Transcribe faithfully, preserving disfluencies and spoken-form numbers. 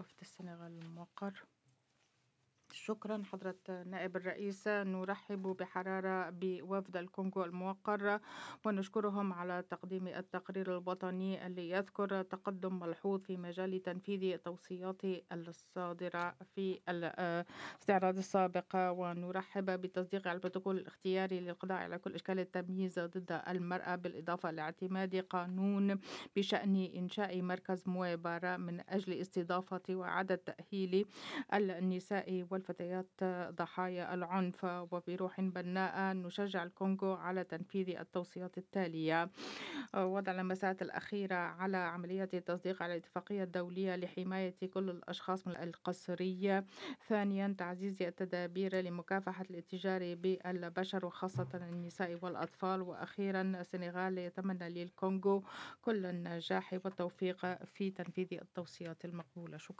وفد السنغال الموقر. شكرا حضرة نائب الرئيس. نرحب بحرارة بوفد الكونغو الموقر ونشكرهم على تقديم التقرير الوطني اللي يذكر تقدم ملحوظ في مجال تنفيذ التوصيات الصادرة في الاستعراض السابق، ونرحب بتصديق البروتوكول الاختياري للقضاء على كل أشكال التمييز ضد المرأة، بالإضافة لاعتماد قانون بشأن إنشاء مركز موابرة من أجل استضافة وإعادة تأهيل النساء والفتيات ضحايا العنف. وبروح بناء نشجع الكونغو على تنفيذ التوصيات التالية: وضع اللمسات الأخيرة على عمليات التصديق على الاتفاقية الدولية لحماية كل الأشخاص من القسرية. ثانيا، تعزيز التدابير لمكافحة الاتجار بالبشر وخاصة النساء والأطفال. وأخيرا، السنغال يتمنى للكونغو كل النجاح والتوفيق في تنفيذ التوصيات المقبولة. شكرا.